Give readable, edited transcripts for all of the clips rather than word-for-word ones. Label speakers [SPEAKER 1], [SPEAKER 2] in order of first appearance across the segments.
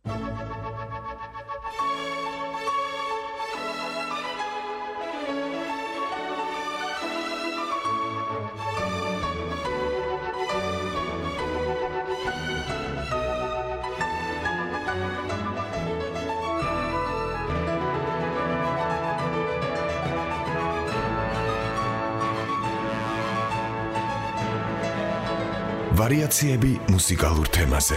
[SPEAKER 1] ვარიაციები მუსიკალურ თემაზე.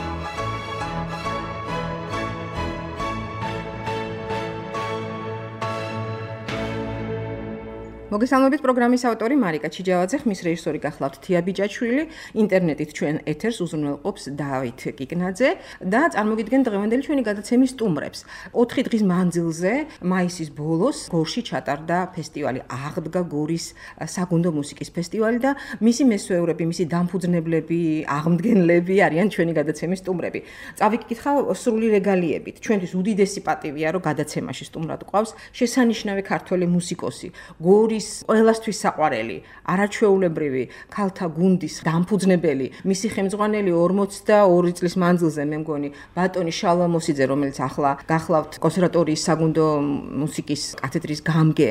[SPEAKER 2] მოგესალმებით პროგრამის ავტორი მარიკა ჩიჯავაძე, ხმის რეჟისორი გახლავთ თია ბიჭაშვილი, ინტერნეტით ჩვენ ეთერს უზრუნველყოფს დავით კიკნაძე და წარმოგიდგენ დღევანდელი ჩვენი გადაცემის სტუმრებს. 4 დღის მანძილზე, მაისის ბოლოს, გორში ჩატარდა ფესტივალი, აღდგა გორის საგუნდო მუსიკის ფესტივალი და მისი მესვეურები, მისი დამფუძნებლები, აღმდგენლები არიან ჩვენი გადაცემის სტუმრები. წავიკითხავ სრული რეგალიებით. ჩვენთვის უდიდესი პატივია, რომ გადაცემაში სტუმრად გვყავს შესანიშნავი ქართველი მუსიკოსი, გორის ყველასთვის საყვარელი, არაჩვეულებრივი ქალთა გუნდის დამფუძნებელი, მისი ხელმძღვანელი 42 წლის მანძილზე მე მგონი ბატონი შალვა მოსიძე, რომელიც ახლა გახლავთ კონსერვატორიის საგუნდო მუსიკის კათედრის გამგე,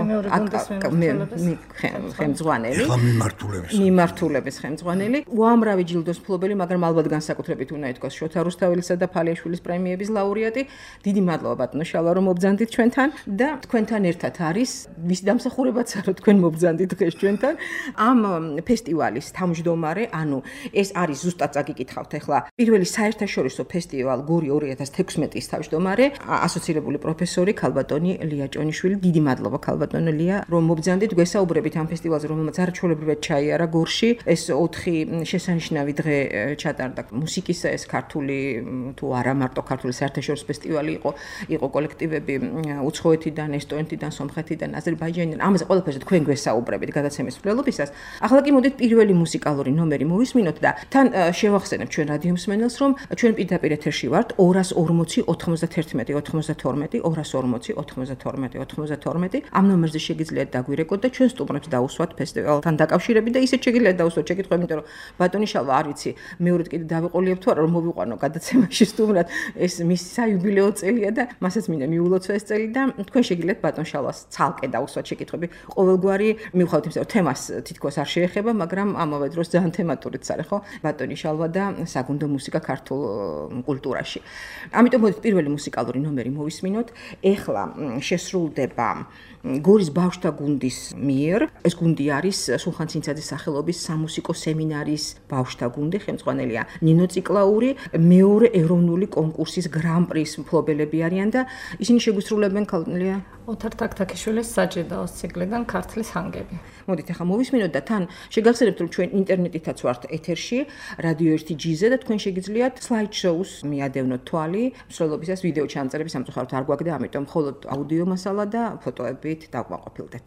[SPEAKER 2] ხელმძღვანელი, მიმართულების ხელმძღვანელი, უამრავი ჯილდოს მფლობელი, მაგრამ ალბათ განსაკუთრებით უნდა ითქვას შოთა რუსთაველისა და ფალიაშვილის პრემიების ლაურეატი. დიდი მადლობა ბატონო შალვა, რომ მობრძანდით ჩვენთან და თქვენთან ერთად არის მისი დამსახურება რომ თქვენ მობრძანდით დღეს ჩვენთან ამ ფესტივალის თავმჯდომარე, ანუ ეს არის ზუსტად წაგიკითხავთ ახლა პირველი საერთაშორისო ფესტივალ გორი 2016-ის თავმჯდომარე, ასოცირებული პროფესორი ქალბატონი ლია ჭონიშვილი. დიდი მადლობა ქალბატონო ლია, რომ მობრძანდით, გვესაუბრებით ამ ფესტივალზე, რომელმაც არაჩვეულებრივად ჩაიარა გორში. ეს 4 შესანიშნავი დღე ჩატარდა მუსიკის, ეს ქართული თუ არა მარტო ქართული საერთაშორისო ფესტივალი იყო კოლექტივები უცხოეთიდან, ესტონეთიდან, სომხეთიდან, აზერბაიჯანიდან. ამაზე ყველაფერზე თქვენ გვესაუბრებით გადაცემის მსვლელობისას. ახლა კი მოდით პირველი მუსიკალური ნომერი მოვისმინოთ და თან შევახსენებთ ჩვენ რადიო მსმენელს, რომ ჩვენ პირდაპირ ეთერში ვართ 240 91 92 240 92 92. ამ ნომერზე შეგიძლიათ დაგვირეკოთ და ჩვენ სტუმრებს დაუსვათ ფესტივალთან დაკავშირებით და ისეთ შეგიძლიათ დაუსვათ შეკითხვები, იმიტომ რომ ბატონი შალვა არ ვიცი, მეორედ კიდე დავიყოლიებთ თუ არა რომ მოვიყვანო გადაცემაში სტუმრად, ეს მის საიუბილეო წელია და მასაც მინდა მიულოცო ეს წელი და თქვენ შეგიძლიათ ბატონ შალვას ცალკე დაუსვათ შეკითხვები. ყოველგვარი მივხვდით იმის, რომ თემას თითქოს არ შეეხება, მაგრამ ამავე დროს ძალიან თემატურიც არის, ხო? ბატონი შალვა და საგუნდო მუსიკა ქართულ კულტურაში. ამიტომ მოდით პირველი მუსიკალური ნომერი მოვისმინოთ. ეხლა შესრულდება გორის ბავშვთა გუნდის მიერ. ეს გუნდი არის სულხან ცინცაძის სახელობის სამუსიკო სემინარის ბავშვთა გუნდი, ხელმძღვანელია ნინო ციკლაური, მეორე ეროვნული კონკურსის გრან-პრის მფლობელები არიან და ისინი შეგვისრულებენ ქალბატონია
[SPEAKER 3] ოთარ თაქთაქიშვილის საჭიდაოს ციკლიდან ქართლის ჰანგები.
[SPEAKER 2] მოდით ახლა მოვისმინოთ და თან შეგახსენებთ, რომ ჩვენ ინტერნეტითაც ვართ ეთერში, რადიო 1 G-ზე და თქვენ შეგიძლიათ slide shows მიადევნოთ თვალი, მსვლელობისას ვიდეო ჩამწერები სამწუხაროდ არ გვაქვს და ამიტომ მხოლოდ აუდიო მასალა და ფოტოებით დავკმაყოფილდეთ.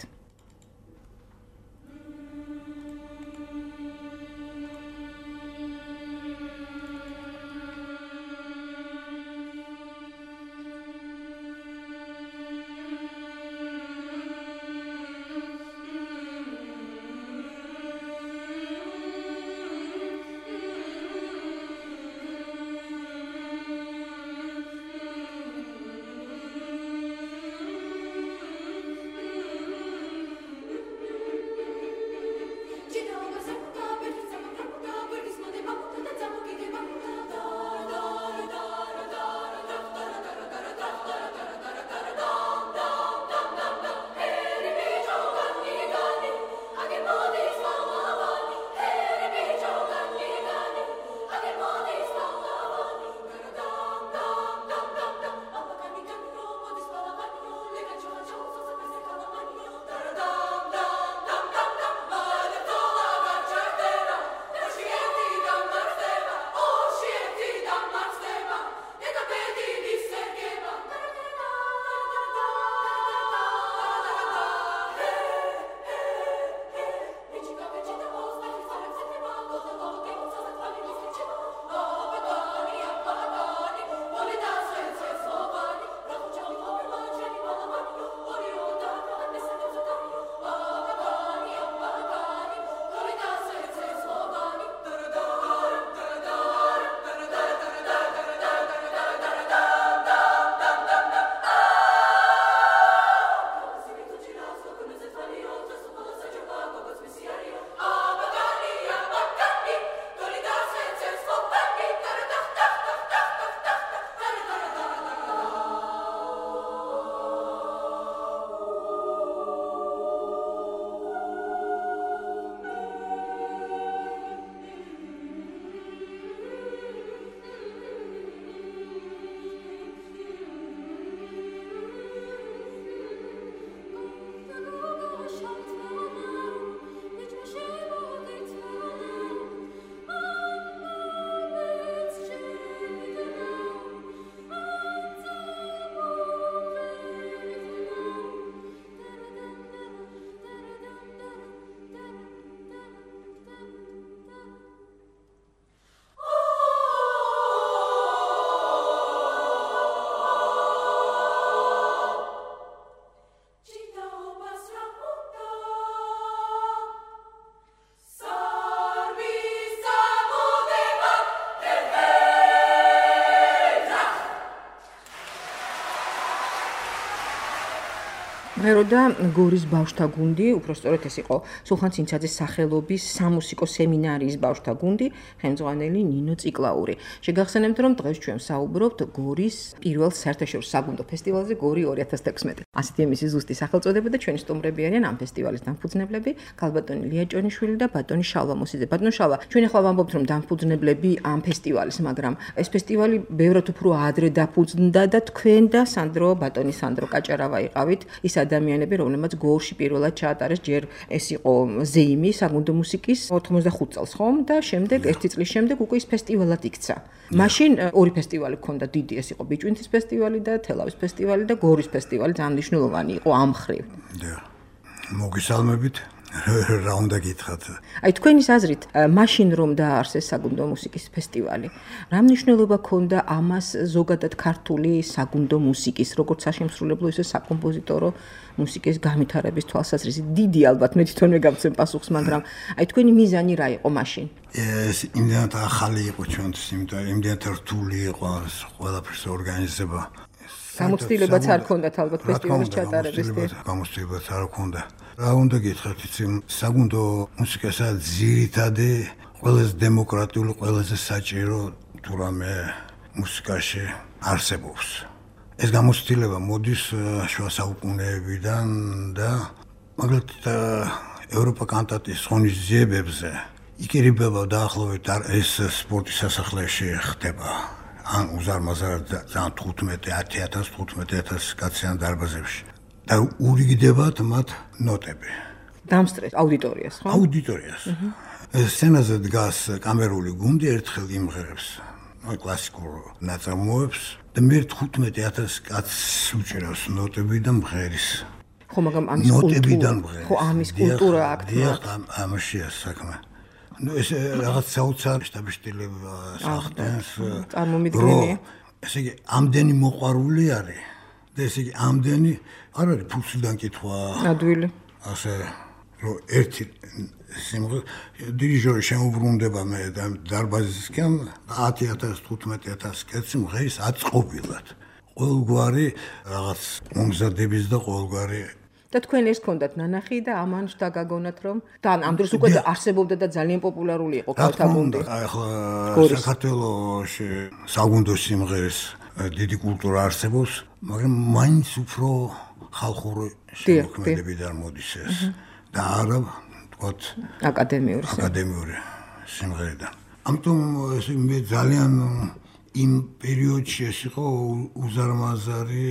[SPEAKER 2] მეროდა გორის ბავშვთა გუნდი, უпростоრად ეს იყო სულხან ცინცაძის სახელობის სამუსიკო სემინარიის ბავშვთა გუნდი, ხელმძღვანელი ნინო ციკლაური. შეგახსენებთ, რომ დღეს ჩვენ საუბრობთ გორის პირველ საერთაშორისო საგუნდო ფესტივალზე გორი 2016. ასეთი იმის ზუსტი სახელწოდება და ჩვენი სტუმრები არიან ამ ფესტივალის დამფუძნებლები, ქალბატონი ლია ჭონიშვილი და ბატონი შალვა მოსიძე. ბატონო შალვა, ჩვენ ახლა ვამბობთ, რომ დამფუძნებლები ამ ფესტივალის, მაგრამ ეს ფესტივალი ბევრად უფრო ადრე დაფუძნდა და თქვენ და ბატონი სანდრო კაჭარავა იყავით ის ადამიანები, რომლებმაც გორში პირველად ჩაატარეს ჯერ ეს იყო ზეიმი საგუნდო მუსიკის 85 წელს ხომ და შემდეგ ერთი წლის შემდეგ უკვე ის ფესტივალად იქცა. მაშინ ორი ფესტივალი ჰქონდა დიდი, ეს იყო ბიჭვინთის ფესტივალი და თელავის ფესტივალი და გორის ფესტივალი ძალიან მნიშვნელოვანი იყო ამ მხრივ.
[SPEAKER 4] მოგესალმებით. რა უნდა გითხრათ?
[SPEAKER 2] აი თქვენის აზრით, მაშინ რომ დააარსეს საგუნდო მუსიკის ფესტივალი, რა მნიშვნელობა ჰქონდა ამას ზოგადად ქართული საგუნდო მუსიკის, როგორც საშემსრულებლო, ისე საკომპოზიტორო მუსიკის განვითარების თვალსაზრისით? დიდი ალბათ მე თვითონვე გავცემ პასუხს, მაგრამ აი თქვენი მიზანი რა იყო მაშინ?
[SPEAKER 4] ეს იმდენად ახალი იყო ჩვენთვის, იმდენად რთული იყო ყველაფრის ორგანიზება.
[SPEAKER 2] გამოცდილებაც არ ჰქონდათ ალბათ ფესტივალის ჩატარების.
[SPEAKER 4] გამოცდილებაც არ ჰქონდა. რა უნდა გითხრათ, საგუნდო მუსიკასა ძირითადი, ყველაზე დემოკრატიული, ყველაზე საჭირო თურმე მუსიკაში არსებობს. ეს გამოცდილება მოდის შუა საუკუნეებიდან და მაგალითად ევროპა კანტატის ღონისძიებებზე იკერიბება დაახლოებით ეს სპორტის სასახლეში ხდება. ან უზარმაზარად ძალიან 15,000 კაციან დარბაზებში და ურიგდებათ მათ ნოტები.
[SPEAKER 2] დამსწრეს აუდიტორიას, ხო?
[SPEAKER 4] აუდიტორიას. სცენაზე დგას კამერული გუნდი, ერთხელ იმღერებს კლასიკურ ნაწარმოებს და მე 15,000 კაცს უჭირავს ნოტები და მღერის.
[SPEAKER 2] ხო, მაგრამ ამის კულტურა, ხო, ამის კულტურა აქ
[SPEAKER 4] ამაშია საქმე. ეს რაღაც საოცარი შტაბშტილება სახდენს
[SPEAKER 2] წარმომიდგენია.
[SPEAKER 4] ესე იგი ამდენი მოყვარული არის და ესე იგი ამდენი არ არის ფულიდან კითხვა
[SPEAKER 2] ადვილი
[SPEAKER 4] ასე რომ ერთი სიმღერა დირიჟორი შემოbrunდება მე და დარბაზისკენ 10,000 15,000 კაცი მღერის აწყობილად ყოველგვარი რაღაც მომზადების და ყოველგვარი
[SPEAKER 2] და თქვენ ეს გქონდათ ნანახი და ამან შეგაგონათ რომ და ამ დროს უკვე არსებობდა და ძალიან პოპულარული იყო ქალთა გუნდი.
[SPEAKER 4] ახლა საქართველოში საგუნდო სიმღერის დიდი კულტურა არსებობს, მაგრამ მაინც უფრო ხალხური შემოქმედებიდან მოდის ეს და არა ვთქვათ აკადემიური სიმღერიდან. ამიტომ მე ძალიან იმ პერიოდში ეს იყო უზარმაზარი,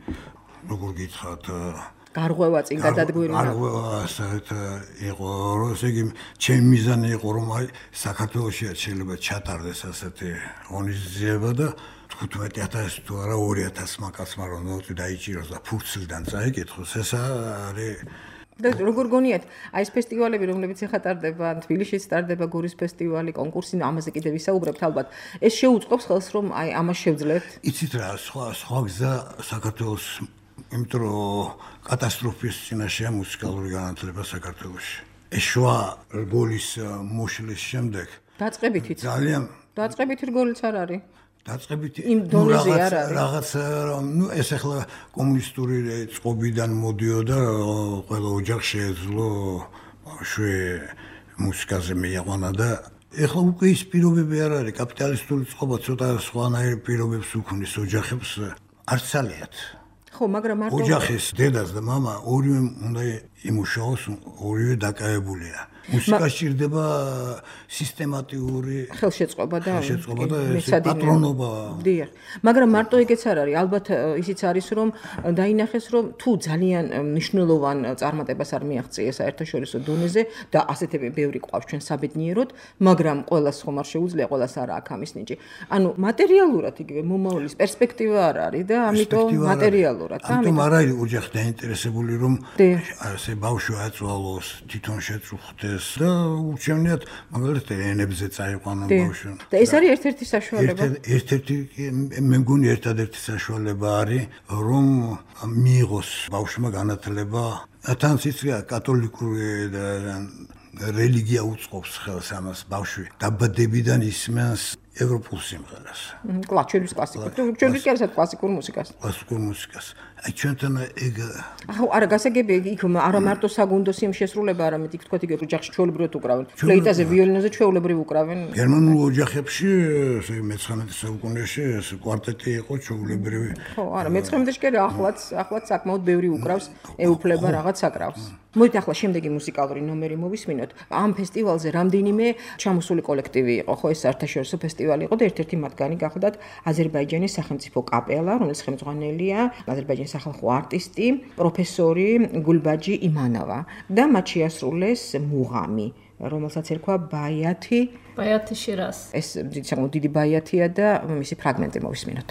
[SPEAKER 4] როგორ გითხრათ,
[SPEAKER 2] გარღვევა წინ გადადგმირდა.
[SPEAKER 4] გარღვევა საერთოდ იყო, რომ ესე იგი ჩემი მიზანი იყო, რომ აი საქართველოშია შეიძლება ჩატარდეს ასეთი ღონისძიება და 15,000 თუ არა 2,000 მაკაცმა რომ ნოტი დაიჭიროს და ფურცლიდან წაიკითხოს, ეს არის
[SPEAKER 2] და როგორ გონიათ, აი ეს ფესტივალები, რომლებიც ახლა ტარდება, თბილისშიც ტარდება გორის ფესტივალი, კონკურსი, ამაზე კიდევ ვისაუბრებთ ალბათ. ეს შეუწყობს ხელს, რომ აი ამას შევძლებთ.
[SPEAKER 4] იცით რა, სხვა გზა საქართველოს, იმიტომ რომ კატასტროფის წინაშეა მუსიკალური განათლება საქართველოში. ეს შუა რგოლის მოშლის შემდეგ
[SPEAKER 2] დაწყებითიც
[SPEAKER 4] ძალიან
[SPEAKER 2] დაწყებითი რგოლიც არ არის.
[SPEAKER 4] დაწყებითი
[SPEAKER 2] იმ დონეზე არ არის.
[SPEAKER 4] რაღაც ეს ახლა კომუნისტური წყობიდან მოდიოდა, ყველა ოჯახს შეეძლო ბავშვი მუსიკაზე მიეყვანა და ეხლა უკვე ის პირობები არ არის, კაპიტალისტური წყობა ცოტა სხვანაირი პირობებს უქმნის ოჯახებს, არც ძალიათ.
[SPEAKER 2] ხო, მაგრამ მარტო
[SPEAKER 4] ოჯახის დედას და მამა ორივე უნდა იმუშაოს, ორივე დაკავებულია. მუსიკა სჭირდება სისტემატიური
[SPEAKER 2] ხელშეწყობა და
[SPEAKER 4] პატრონობა.
[SPEAKER 2] დიახ. მაგრამ მარტო ეგეც არ არის. ალბათ ისიც არის, რომ დაინახეს, რომ თუ ძალიან მნიშვნელოვან წარმატებას არ მიაღწია საერთაშორისო დონეზე და ასეთები ბევრი ყავს ჩვენ საბედნიეროდ, მაგრამ ყველას ხომ არ შეუძლია, ყველას არ აქვს ამის ნიჭი. ანუ მატერიალურად იგივე მომავლის პერსპექტივა არ არის და ამიტომ მატერიალურად.
[SPEAKER 4] ამიტომ არ არის ოჯახი დაინტერესებული, რომ ასე ბავშვი აწვალოს, თვითონ შეწუხდეს და უჩვენიათ მაგალითად ენებზე წაიყვანონ ბავშვი.
[SPEAKER 2] და ეს არის ერთ-ერთი საშუალება.
[SPEAKER 4] ერთ-ერთი მე მგონი ერთადერთი საშუალება არის, რომ მიიღოს ბავშვმა განათლება. თან ციცია კათოლიკური რელიგია უწყობს ხელს ამას ბავშვი. დაბადებიდან ისმენს ევროპულ სიმღერას.
[SPEAKER 2] ჩვენთვის კლასიკურ. ჩვენთვის კი არის კლასიკურ მუსიკას.
[SPEAKER 4] კლასიკურ მუსიკას. აი ჩვენთან ეგ
[SPEAKER 2] არა გასაგები იქ არა მარტო საგუნდო სიმშესრულება, არამედ იქ თქვა იგივე ოჯახში ჩვეულებრივად უკრავენ. ფლეიტაზე, ვიოლინოზე ჩვეულებრივ უკრავენ.
[SPEAKER 4] გერმანულ ოჯახებში მე-19 საუკუნეში ეს კვარტეტი იყო ჩვეულებრივი.
[SPEAKER 2] ხო, არა, მე-19-ში კი ახლაც საკმაოდ ბევრი უკრავს, ეუფლება რაღაც საკრავს. მოდით ახლა შემდეგი მუსიკალური ნომერი მოვისმინოთ. ამ ფესტივალზე რამდენიმე ჩამოსული კოლექტივი იყო, ხო, ეს საერთაშორისო ფესტივალი იყო და ერთ-ერთი მათგანი გახლდათ აზერბაიჯანის სახელმწიფო კაპელა, რომელიც ხელმძღვანელია აზერბაიჯანის სახალხო არტისტი, პროფესორი გულბაჯი იმანოვა და მათ შეასრულეს მუღამი, რომელსაც ერქვა ბაიათი
[SPEAKER 3] შირას.
[SPEAKER 2] ეს საკმაოდ დიდი ბაიათია და მისი ფრაგმენტი მოვისმინოთ.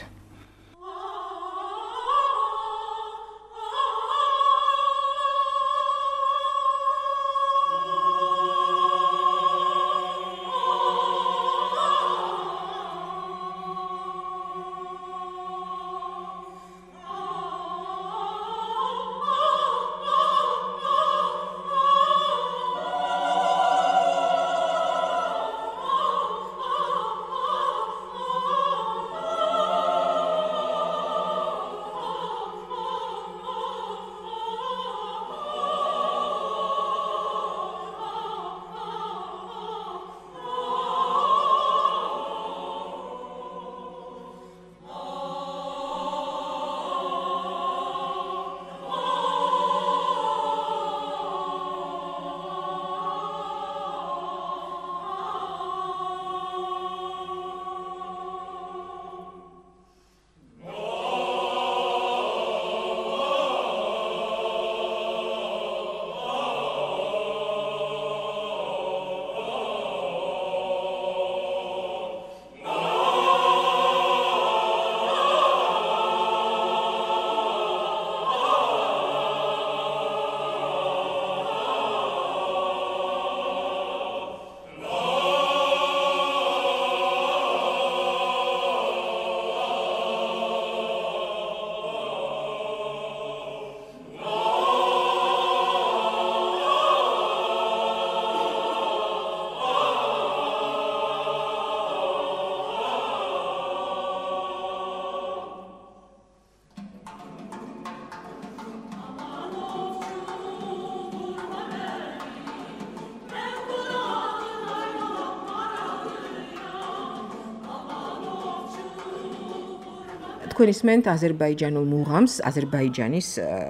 [SPEAKER 2] თქვენ ისმენთ აზერბაიჯანულ მუღამს, აზერბაიჯანის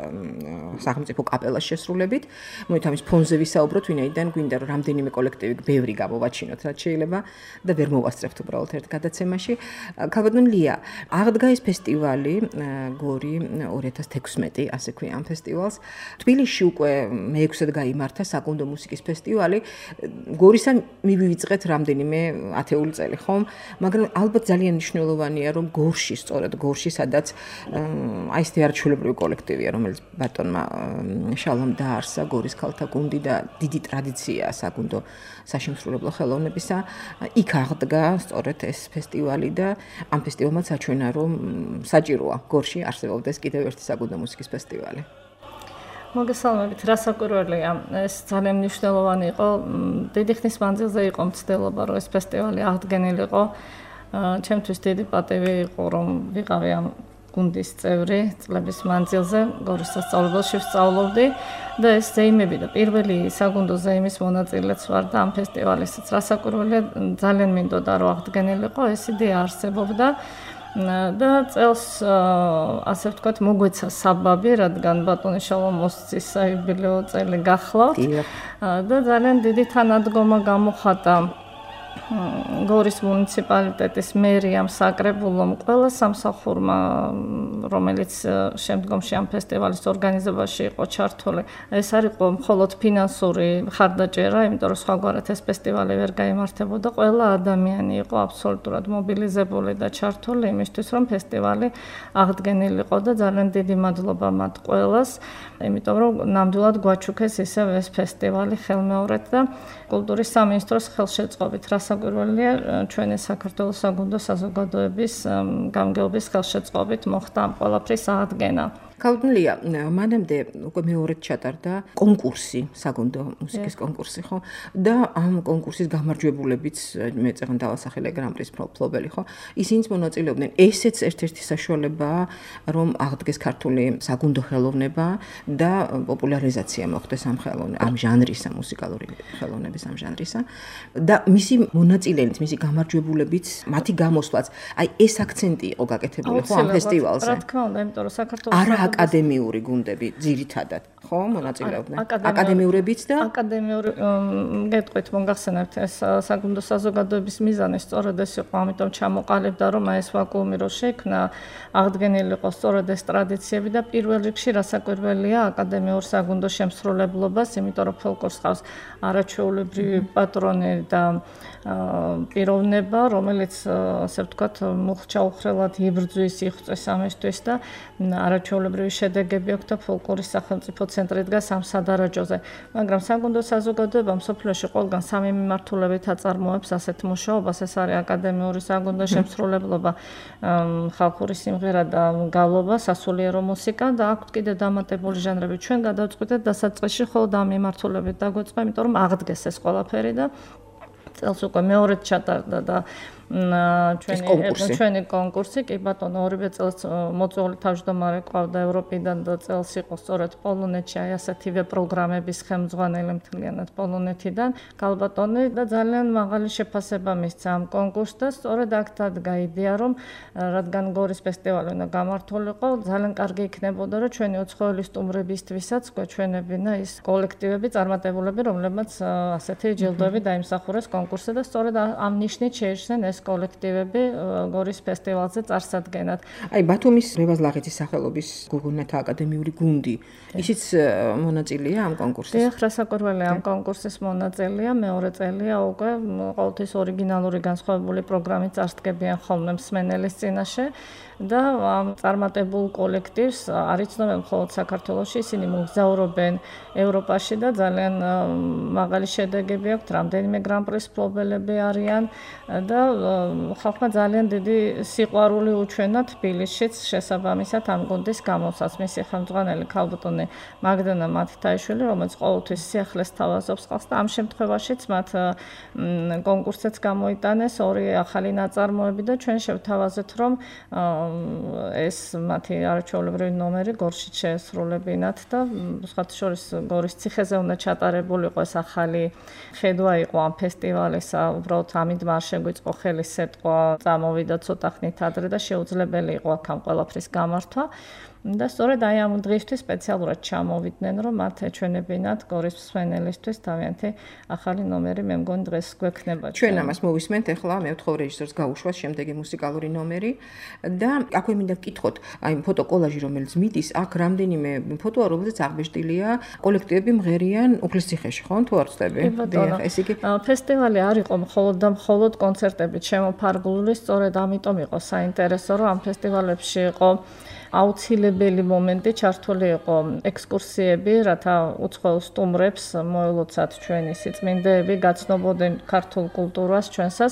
[SPEAKER 2] სახელმწიფო კაპელას შესრულებით. მოდით ამის ფონზე ვისაუბროთ, ვინაიდან გვინდა რომ რამდენიმე კოლექტივი ბევრი გამოვაჩინოთ, რაც შეიძლება და ვერ მოვასწრებთ უბრალოდ ერთ გადაცემაში. ქალბატონ ლია, აღდგა ეს ფესტივალი გორი 2016, ასე ქვია ამ ფესტივალს. თბილისში უკვე მე-6-ად გაიმართა საკუნდო მუსიკის ფესტივალი. გორისან მივიწყეთ რამდენიმე ათეული წელი, ხომ? მაგრამ ალბათ ძალიან მნიშვნელოვანია რომ გორში, სწორედ გორში, სადაც აი ეს არჩეულებრივი კოლექტივია, რომელიც ბატონმა შალამ დაარსა, გორის ქალთა გუნდი და დიდი ტრადიციაა საკუნდო საშემსრულებლო ხელოვნებისა. იქ აღდგა სწორედ ეს ფესტივალი და ამ ფესტივალმა საჩვენა რომ საჭიროა გორში არსებობდეს კიდევ ერთი საკუნდო მუსიკის ფესტივალი.
[SPEAKER 3] მოგესალმებით, რა საკვირველია, ეს ძალიან მნიშვნელოვანი იყო. დიდი ხნის მანძილზე იყო მცდელობა, რომ ეს ფესტივალი აღდგენილიყო. ჩემთვის დიდი პატივი იყო, რომ ვიყავი ამ გუნდის წევრი წლების მანძილზე, გორის სასწავლებელში ვსწავლობდი და ეს ზეიმები და პირველი საგუნდო ზეიმის მონაწილეც ვარ და ამ ფესტივალისაც რა საკვირველია, ძალიან მინდოდა რომ აღდგენილიყო, ეს იდეა არსებობდა. და წელს ასე ვთქვათ მოგვეცა საბაბი, რადგან ბატონი შალომოსის საიუბილეო წელი გახლავთ და ძალიან დიდი თანადგომა გამოხატა გორის მუნიციპალიტეტის მერიამ, საკრებულომ, ყველა სამსახურმა, რომელიც შემდგომში ამ ფესტივალის ორგანიზებაში იყო ჩართული. ეს არ იყო მხოლოდ ფინანსური მხარდაჭერა, იმიტომ რომ სხვაგვარად ეს ფესტივალი ვერ გაიმართებოდა. ყველა ადამიანი იყო აბსოლუტურად მობილიზებული და ჩართული იმისთვის, რომ ფესტივალი აღდგენილიყო და ძალიან დიდი მადლობა მათ ყველას, იმიტომ რომ ნამდვილად გვაჩუქეს ისევ ეს ფესტივალი ხელმეორედ და კულტურის სამინისტროს ხელშეწყობით. რა საკვირველია, ჩვენი საქართველოს საგუნდო საზოგადოების გამგეობის ხელშეწყობით მოხდა ამ ყველაფრის აღდგენა.
[SPEAKER 2] ქალბატონია, მანამდე უკვე მეორედ ჩატარდა კონკურსი, საგუნდო მუსიკის კონკურსი, ხო? და ამ კონკურსის გამარჯვებულებიც მე წეგან დავასახელე გრან-პრის მფლობელი, ხო? ისინიც მონაწილეობდნენ. ესეც ერთ-ერთი საშუალებაა, რომ აღდგეს ქართული საგუნდო ხელოვნება და პოპულარიზაცია მოხდეს ამ ჟანრისა, მუსიკალური ხელოვნების ამ ჟანრისა და მისი მონაწილეებით, მისი გამარჯვებულებიც, მათი გამოსვლაც, აი ეს აქცენტი იყო გაკეთებული ხო ამ ფესტივალზე.
[SPEAKER 3] რა თქმა უნდა, იმიტომ რომ საქართველოს
[SPEAKER 2] არა აკადემიური გუნდები ძირითადად ხო მონაწილეობდნენ. აკადემიურებიც და
[SPEAKER 3] აკადემიური გეტყვით მოგახსენებთ ეს საგუნდო საზოგადოების მიზანი სწორედ ეს იყო, ამიტომ ჩამოყალიბდა რომ ეს ვაკუუმი რო შექმნა, აღდგენილი იყო სწორედ ეს ტრადიციები და პირველ რიგში რასაკვირველია აკადემიურ საგუნდო შემსრულებლობას, იმიტომ რომ ფოლკლორს ხავს არაჩვეულებრივი პატრონი და პიროვნება, რომელიც ასე ვთქვათ, მუხჩაუხრელად იბრძვის, იღწვის ამისთვის და არაჩვეულებრივი შედეგები აქვს და ფოლკლორის სახელმწიფო ცენტრი დგას ამ სადარაჯოზე. მაგრამ საგუნდო საზოგადოება მსოფლიოში ყველგან სამი მიმართულებით აწარმოებს ასეთ მუშაობას, ეს არის აკადემიური საგუნდო შემსრულებლობა, ხალხური სიმღერა და გალობა, სასულიერო მუსიკა და აქვთ კიდე დამატებული ჟანრები. ჩვენ გადავწყვიტეთ დასაწყისში მხოლოდ ამ მიმართულებით დაგვეწყო, იმიტომ რომ აღდგეს ეს ყველაფერი და წელს უკვე მეორედ ჩატარდა და ჩვენი კონკურსი, კი ბატონო, ორივე წელს მოწვეული თავმჯდომარე ყავდა ევროპიდან და წელს იყო სწორედ პოლონეთში, აი ასეთივე პროგრამების ხელმძღვანელი მთლიანად პოლონეთიდან, ქალბატონი და ძალიან მაღალი შეფასება მისცა ამ კონკურსს და სწორედ აქ დადგა იდეა, რომ რადგან გორის ფესტივალი უნდა გამართულიყო, ძალიან კარგი იქნებოდა, რომ ჩვენი უცხოელი სტუმრებისთვისაც გვეჩვენებინა ის კოლექტივები, წარმატებულები, რომლებმაც ასეთი ჯილდოები დაიმსახურეს კონკურსზე და სწორედ ამ ნიშნით შეირჩნენ ეს კოლექტივები გორის ფესტივალზე წარსადგენად.
[SPEAKER 2] აი ბათუმის რევაზ ლაღიძის სახელობის გოგონათა აკადემიური გუნდი, ისიც მონაწილეა ამ კონკურსში.
[SPEAKER 3] დიახ, რასაკვირველია ამ კონკურსის მონაწილეა, მეორე წელია უკვე ყოველთვის ორიგინალური განსხვავებული პროგრამით წარსდგებიან ხოლმე მსმენელის წინაშე და ამ წარმატებულ კოლექტივს არ იცნობენ მხოლოდ საქართველოში, ისინი მოგზაურობენ ევროპაში და ძალიან მაღალი შედეგები აქვთ, რამდენიმე გრან-პრის მფლობელები არიან და ხალხმა ძალიან დიდი სიყვარული უჩვენა თბილისშიც შესაბამისად ამ გუნდის გამოსვლას. მისი ხელმძღვანელი ქალბატონი მაგდანა მათითაიშვილი, რომელიც ყოველთვის სიახლეს თავაზობს ხალხს და ამ შემთხვევაშიც მათ კონკურსზეც გამოიტანეს ორი ახალი ნაწარმოები და ჩვენ შევთავაზეთ, რომ ეს მათი არაჩვეულებრივი ნომერი გორში შეესრულებინათ და სხვათა შორის გორის ციხეზე უნდა ჩატარებულიყო ეს ახალი ხედვა იყო ამ ფესტივალისა, უბრალოდ ამით არ შეგვიწყო ხელისეთყვა, წამოვიდა ცოტა ხნით ადრე და შეუძლებელი იყო აქ ამ ყველაფრის გამართვა. და სწორედ აი ამ დღისთვის სპეციალურად ჩამოვიდნენ, რომ მათ ეჩვენებინათ გორის მსმენელისთვის თავიანთი ახალი ნომერი, მე მგონი დღეს გვექნება.
[SPEAKER 2] ჩვენ ამას მოვისმენთ, ახლა მე ვთხოვ რეჟისორს გაუშვას შემდეგი მუსიკალური ნომერი და აქვე მინდა ვკითხოთ, აი ფოტოკოლაჟი რომელიც მიდის, აქ რამდენიმე ფოტოა, რომელზეც აღბეჭდილია კოლექტივები მღერიან უფლისციხეში, ხო? თუ არ ვცდები?
[SPEAKER 3] დიახ,
[SPEAKER 2] ეს იგი
[SPEAKER 3] ფესტივალი არ იყო მხოლოდ და მხოლოდ კონცერტებით შემოფარგლული, სწორედ ამიტომ იყო საინტერესო, რომ ამ ფესტივალებში იყო აუცილებელი მომენტი ჩართული იყო ექსკურსიები, რათა უცხოელ სტუმრებს მოელოცათ ჩვენი სიწმინდეები, გაცნობოდნენ ქართულ კულტურას ჩვენსას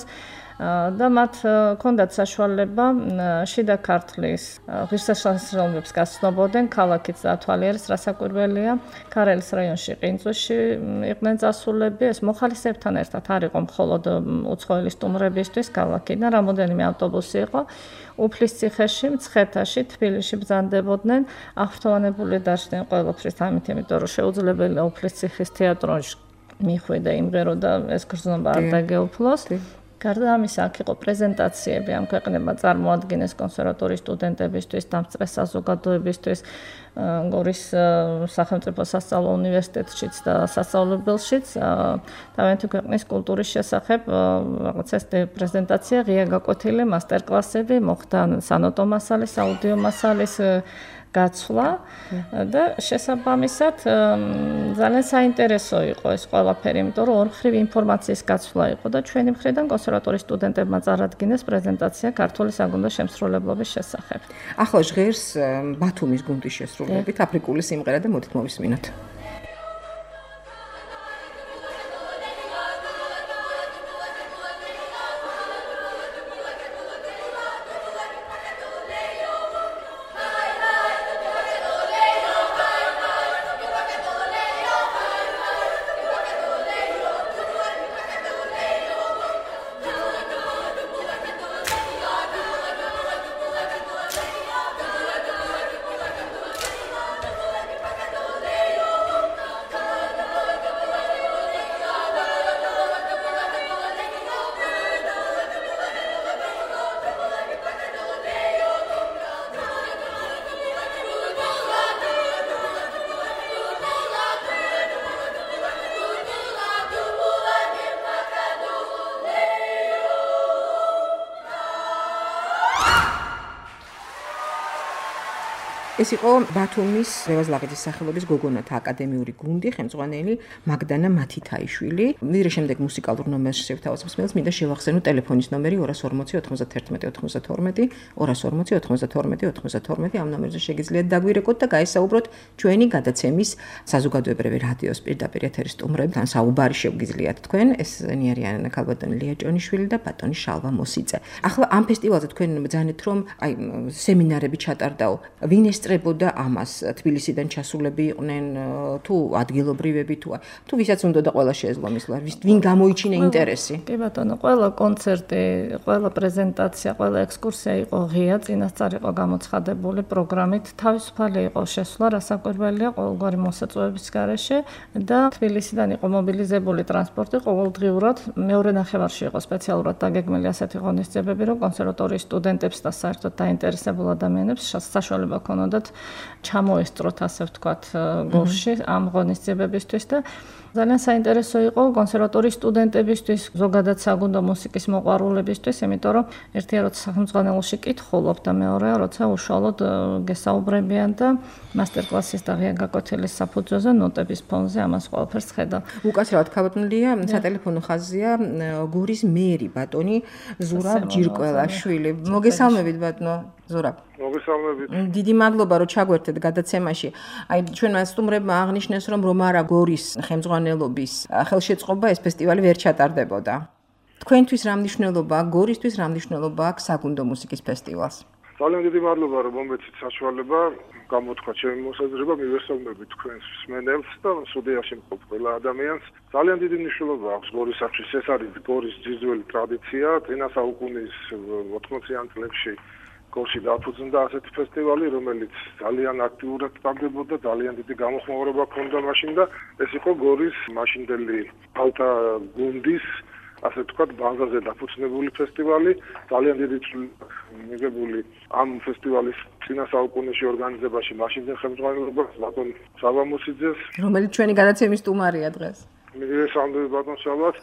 [SPEAKER 3] და მათ ჰქონდათ საშუალება შიდა ქართლის ღირსშესანიშნაობებს გაცნობოდნენ, ქალაქიც ათვალიერეს, რასაკვირველია, ქარელის რაიონში, ყინწვში იყვნენ წასულები, ეს მოხალისეებთან ერთად არ იყო მხოლოდ უცხოელი სტუმრებისთვის ქალაქიდან, რამოდენიმე ავტობუსი იყო. უფლისციხეში, მცხეთაში, თბილისში ბრძანდებოდნენ, აღფრთოვანებული დაჩნდნენ ყველაფრის ამით, იმიტომ რომ შეუძლებელია უფლისციხის თეატრონში მიხვიდა იმღერო და ეს გრძნობა არ დაგეუფლოს. გარდა ამისა, აქ იყო პრეზენტაციები, ამ ქვეყნებმა წარმოადგინეს კონსერვატორიის სტუდენტებისთვის, დამწყე საზოგადოებისთვის, გორის სახელმწიფო სასწავლო უნივერსიტეტშიც და სასწავლებელშიც, თავიანთი ქვეყნის კულტურის შესახებ რაღაც ეს პრეზენტაცია, ღია გაკვეთილი, მასტერკლასები, მოხდა სანოტო მასალის, აუდიო მასალის გაცვლა და შესაბამისად ძალიან საინტერესო იყო ეს ყველაფერი, იმიტომ რომ ორმხრივი ინფორმაციის გაცვლა იყო და ჩვენი მხრიდან კონსერვატორიის სტუდენტებმა წარადგინეს პრეზენტაცია ქართული საგუნდო შემსრულებლობის შესახებ.
[SPEAKER 2] ახლა ჟღერს ბათუმის გუნდის შესრულებით აფრიკული სიმღერა და მოდით მოვისმინოთ. ეს იყო ბათუმის რევაზ-ლაყიძის სახელობის გოგონათა აკადემიური გუნდი, ხელმძღვანელი მაგდანა მათითაიშვილი. მიდრე შემდეგ მუსიკალურ ნომერს შევთავაზებ მსმენელს, მინდა შევახსენო ტელეფონის ნომერი 240 91 92 240 92 92 ამ ნომერზე შეგიძლიათ დაგვირეკოთ და გაესაუბროთ ჩვენი გადაცემის საზოგადოებრივი რადიოს პირდაპირ ეთერის სტუმრებთან საუბარი შეგვიძლიათ თქვენ. ესენი არიან ქალბატონი ლია ჭონიშვილი და ბატონი შალვა მოსიწე. ახლა ამ ფესტივალზე თქვენ ბრძანეთ რომ აი სემინარები ჩატარდაო. ვინ ესწრებოდა ამას? თბილისიდან ჩასულები იყვნენ თუ ადგილობრივები თუ ვისაც უნდა და ყველა შეეძლო მისვლა? ვინ გამოიჩინა ინტერესი?
[SPEAKER 3] კი ბატონო, ყველა კონცერტი, ყველა პრეზენტაცია, ყველა ექსკურსია იყო ღია, წინასწარ იყო გამოცხადებული პროგრამით. თავისუფალი იყო შესვლა, რასაკვირველია ყოველგვარი მოსაწვევების გარეშე და თბილისიდან იყო მობილიზებული ტრანსპორტი ყოველდღიურად. მეორე ნახევარში იყო სპეციალურად დაგეგმილი ასეთი ღონისძიებები, რომ კონსერვატორიის სტუდენტებს და საერთოდ დაინტერესებულ ადამიანებს საშუალება ჰქონოდათ ჩამოესწროთ, ასე ვთქვათ, გულში ამ ღონისძიებებისთვის და ძალიან საინტერესო იყო კონსერვატორიის სტუდენტებისთვის, ზოგადად საგუნდო მუსიკის მოყვარულებისთვის, იმიტომ რომ ერთია როცა სახელმძღვანელოში კითხულობ და მეორეა როცა უშუალოდ გესაუბრებიან და მასტერკლასის და ღია გაკვეთილის საფუძველზე ნოტების ფონზე ამას ყველაფერს ხედავ.
[SPEAKER 2] უკაცრავად ქალბატონია, სატელეფონო ხაზია გურის მერი ბატონი ზურაბ ჯირკველაშვილი. მოგესალმებით ბატონო ზურაბ.
[SPEAKER 5] მოგესალმებით.
[SPEAKER 2] დიდი მადლობა რომ ჩაგვერთეთ გადაცემაში. აი ჩვენმა სტუმრებმა აღნიშნეს რომ რომარა გორის ხელმძღვანელობის ხელშეწყობა ეს ფესტივალი ვერ ჩატარდებოდა. თქვენთვის რა მნიშვნელობა, გორისთვის რა მნიშვნელობა აქვს საგუნდო მუსიკის ფესტივალს?
[SPEAKER 5] ძალიან დიდი მადლობა რომ მომეცით საშუალება გამოთქვა ჩემი მოსაზრება, მივესალმებით თქვენს მსმენელს და სტუდიაში მყოფ ყველა ადამიანს. ძალიან დიდი მნიშვნელობა აქვს გორისათვის, ეს არის გორის ძირძველი ტრადიცია, წინა საუკუნის 80-იან წლებში გორში დაფუძნდა ასეთი ფესტივალი, რომელიც ძალიან აქტიურად ტარდებოდა, ძალიან დიდი გამოხმაურება ჰქონდა მაშინ და ეს იყო გორის მაშინდელი ალტა გუნდის, ასე ვთქვათ, ბაზაზე დაფუძნებული ფესტივალი, ძალიან დიდი მიღებული ამ ფესტივალის წინა საუკუნეში ორგანიზებაში მაშინდელ ხელმძღვანელობას ბატონ შალვა მოსიძეს,
[SPEAKER 2] რომელიც ჩვენი გადაცემის სტუმარია დღეს.
[SPEAKER 5] მივესალმებით ბატონ შალვას.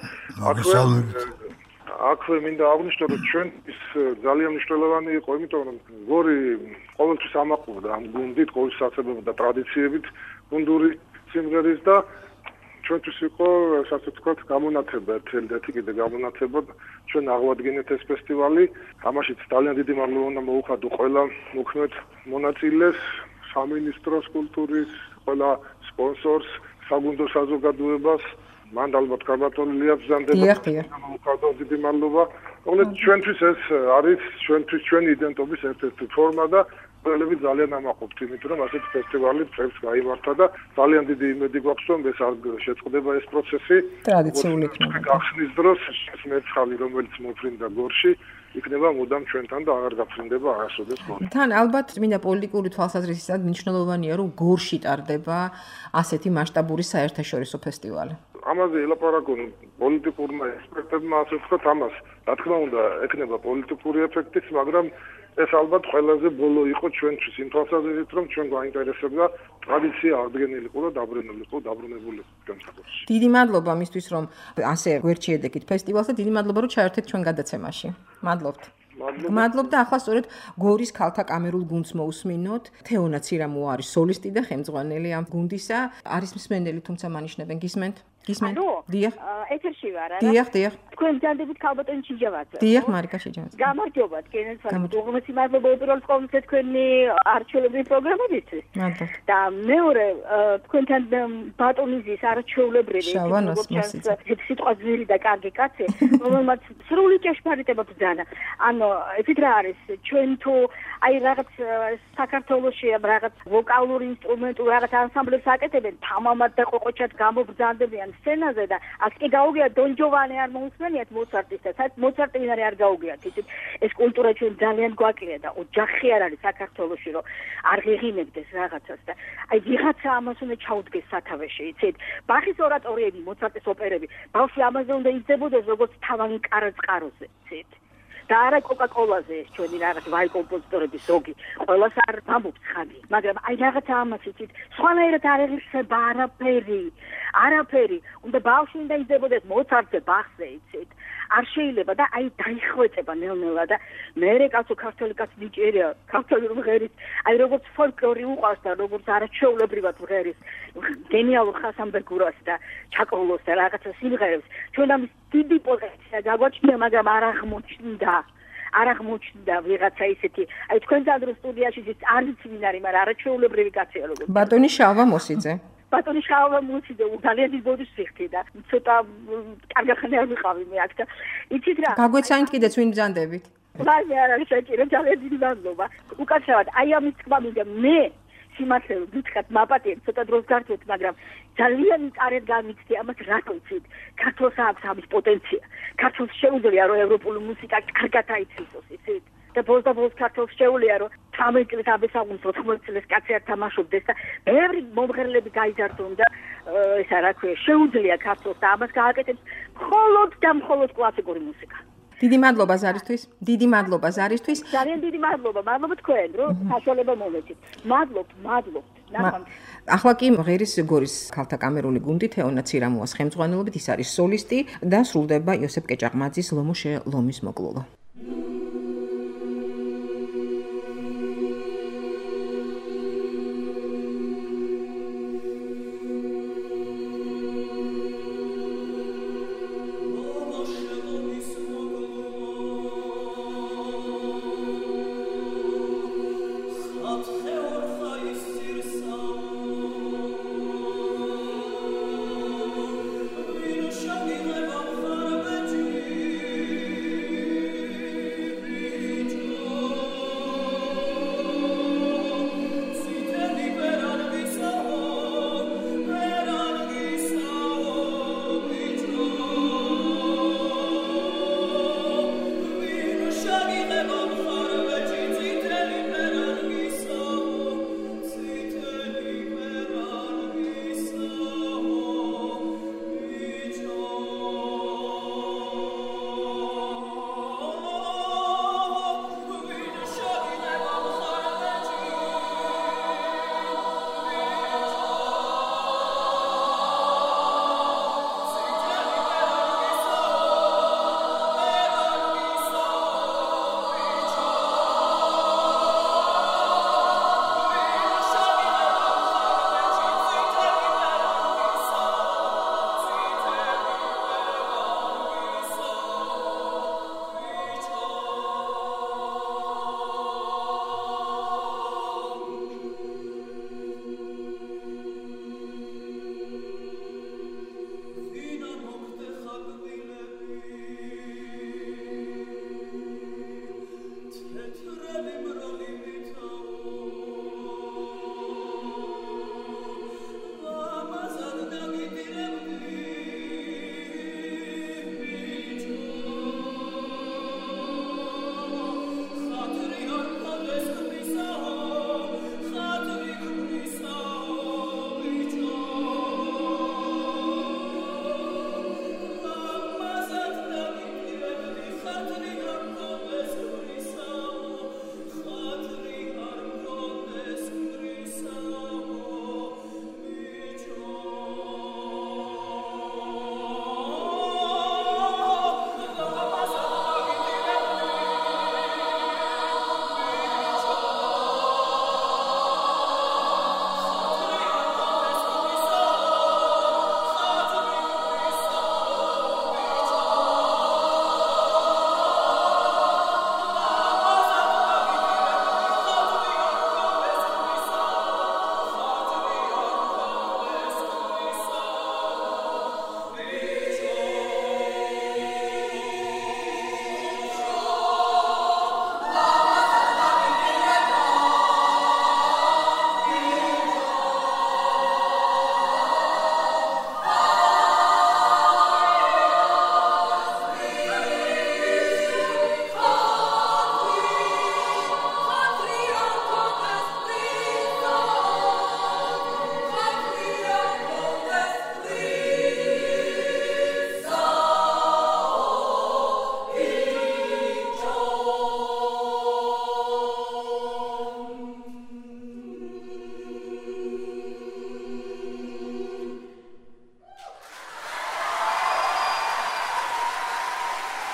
[SPEAKER 5] აქვე მინდა აღვნიშნო, რომ ჩვენ ის ძალიან მნიშვნელოვანი იყო, იმიტომ რომ გორი ყოველთვის ამაყობდა ამ გუნდით, ყოველთვის არსებობდა ტრადიციებით გუნდური სიმღერის და ჩვენთვის იყო, ასე ვთქვათ, გამონათება, ერთ-ერთი კიდე გამონათება, ჩვენ აღვადგენეთ ეს ფესტივალი. ამაშიც ძალიან დიდი მადლობა უნდა მოუხადო ყველა მოქმედ მონაწილეს, სამინისტროს კულტურის, ყველა სპონსორს, საგუნდო საზოგადოებას. მან ალბათ ქალბატონი ლია ბრძანდება. მოუხადო დიდი მადლობა. მოკლედ ჩვენთვის ეს არის ჩვენი იდენტობის ერთ-ერთი ფორმა და ყველები ძალიან ამაყობთ, იმიტომ რომ ასეთი ფესტივალი წელს გაიმართა და ძალიან დიდი იმედი გვაქვს, რომ ეს არ შეწყდება ეს პროცესი.
[SPEAKER 2] ტრადიციული იქნება.
[SPEAKER 5] გახსნის დროს ეს მეცხალი, რომელიც მოფრინდა გორში, იქნება მუდამ ჩვენთან და აღარ გაფრინდება არასოდეს გორში.
[SPEAKER 2] თან ალბათ წმინდა პოლიტიკური თვალსაზრისით მნიშვნელოვანია, რომ გორში ტარდება ასეთი მასშტაბური საერთაშორისო ფესტივალი.
[SPEAKER 5] ამაზე ელაპარაკონ პოლიტიკურმა ექსპერტებმა, ასე ვთქვათ, ამას რა თქმა უნდა ექნება პოლიტიკური ეფექტიც, მაგრამ ეს ალბათ ყველაზე ბოლო იყო ჩვენთვის იმ თვალსაზრისით, რომ ჩვენ გვაინტერესებდა ტრადიცია აღდგენილიყო და დაბრუნებული განსაკუთრებით.
[SPEAKER 2] დიდი მადლობა მისთვის, რომ ასე გვერდჩიედეკით ფესტივალს და დიდი მადლობა, რომ ჩაერთეთ ჩვენ გადაცემაში. მადლობთ. მადლობ და ახლა სწორედ გორის ქალთა კამერულ გუნდს მოусმინოთ. თეონა ცირამო არის სოლისტი და ხელმძღვანელი ამ გუნდისა. არის მსმენელი, თუმცა მანიშნებენ გისმენთ? გისმენთ? დიახ.
[SPEAKER 6] ეთერში ვარ, არა?
[SPEAKER 2] დიახ.
[SPEAKER 6] თქვენ ბრძანდებით ქალბატონი ჩიჯავაძე.
[SPEAKER 2] დიახ, მარიკა ჩიჯავაძე.
[SPEAKER 6] გამარჯობა, თქვენ უღმესი მადლობა უპირველეს ყოვლისა თქვენი არჩეულებრივი პროგრამებისთვის.
[SPEAKER 2] მადლობა.
[SPEAKER 6] და მეორე თქვენთან ბატონიზის არჩეულებრივი სიტყვა ძვირი და კარგი კაცი, რომელმაც სრული ჭეშმარიტება ბრძანა. ანუ იცით რა არის, ჩვენ თუ აი რაღაც საქართველოში რაღაც ვოკალური ინსტრუმენტულ რაღაც ანსამბლებს აკეთებენ, თამამად და ყოყოჩად გამობრძანდებიან სცენაზე და აქ კი გაუგია დონ ჯოვანი არ მოусმენიათ მოცარტის და საერთოდ მოცარტი ვინ არის არ გაუგიათ, იცით ეს კულტურა ჩვენ ძალიან გვაკლია და ოჯახი არ არის საქართველოში რომ არ ღიღინებდეს რაღაცას და აი ვიღაცა ამას უნდა ჩაუდგეს სათავეში, იცით ბახის ორატორიები, მოცარტის ოპერები, ბავშვი ამაზე უნდა იზრდებოდეს როგორც თავანი კარაწყაროზე, იცით და არა კოკა-კოლაზე ეს ჩვენი რაღაც ვაი კომპოზიტორების ზოგი ყველას არ ამბობს ხანი მაგრამ აი რაღაცა ამას იცით სხვანაირად არ ეღირსება არაფერი უნდა ბავშვი უნდა იძებოდეს მოცარტზე ბახზე იცით არ შეიძლება და აი დაიხვეწება ნელ-ნელა და მე კაცო ქართველი კაცი ნიჭიერია ქართველი მღერის აი როგორც ფოლკლორი უყვარს და როგორც არაჩვეულებრივად მღერის გენიალურ ხასამბეგურას და ჩაკოლოს და რაღაცა სიმღერებს ჩვენ ამის დიდი პოტენცია გაგვაჩნია მაგრამ არ აღმოჩნდა ვიღაცა ისეთი აი თქვენ ზანდრო სტუდიაში ის არ ვიცი ვინ არის მაგრამ არაჩვეულებრივი კაცია როგორც
[SPEAKER 2] ბატონი შალვა მოსიძე
[SPEAKER 6] ბატონი შალვა მოსიძე ძალიან დიდ ბოდიშს ვიხდი და ცოტა კარგი ხანი არ ვიყავი მე აქ და იცით რა
[SPEAKER 2] გაგვეცანით კიდეც ვინ ბრძანდებით
[SPEAKER 6] მე არ არის საჭირო ძალიან დიდი მადლობა უკაცრავად აი ამის თქმა მინდა მე სიმართლე ვიტყავ მაპატიებ ცოტა დროს გართვით მაგრამ ძალიან კარგად გამიცდი ამას რატო იცით ქართულს აქვს ამის პოტენცია ქართულს შეუძლია რომ ევროპული მუსიკა კარგად აიცისოს იცით და ბოლოს ქართულს შეუძლია რომ 13 წლის აბესაგუნს 80 წლის კაცი არ თამაშობდეს და ბევრი მომღერლები გაიზარდონ და ესა რა ქვია შეუძლია ქართულს და ამას გააკეთებს მხოლოდ კლასიკური მუსიკა
[SPEAKER 2] დიდი მადლობა ზარისთვის. დიდი მადლობა ზარისთვის.
[SPEAKER 6] ძალიან დიდი მადლობა თქვენ, რომ საშუალება მომეცით. მადლობთ.
[SPEAKER 2] ახლა კი ღერის გორის ქალთა კამერული გუნდი თეონა ცირამუას ხელმძღვანელობით ის არის სოლისტი და სრულდება იოსებ კეჭაყმაძის ლომუშე ლომის მოკლულო.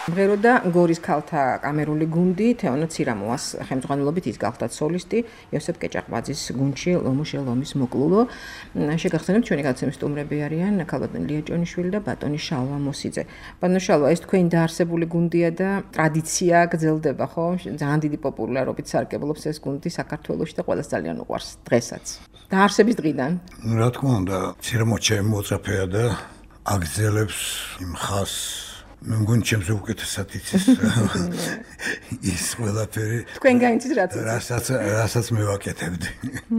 [SPEAKER 2] მღეროდა გორის ქალთა კამერული გუნდი თეონო ცირამოას ხელმძღვანელობით ის გახდა სოლისტი იოსებ კეჭაყბაძის გუნდში ლომუშე ლომის მოკლულო. შეგახსენებთ ჩვენი გადაცემის სტუმრები არიან ქალბატონი ლია ჭონიშვილი და ბატონი შალვა მოსიძე. ბატონო შალვა, ეს თქვენი დაარსებული გუნდია და ტრადიცია გრძელდება, ხო? ძალიან დიდი პოპულარობით სარგებლობს ეს გუნდი საქართველოში და ყველას ძალიან უყვარს დღესაც. დაარსების დღიდან.
[SPEAKER 4] რა თქმა უნდა, ცირამოჩე მოწაფეა და აგზელებს იმ ხას მე მგონი ჩემს უკეთესად იცის ის ყველაფერი
[SPEAKER 2] თქვენ გაიცით
[SPEAKER 4] რასაც მე ვაკეთებდი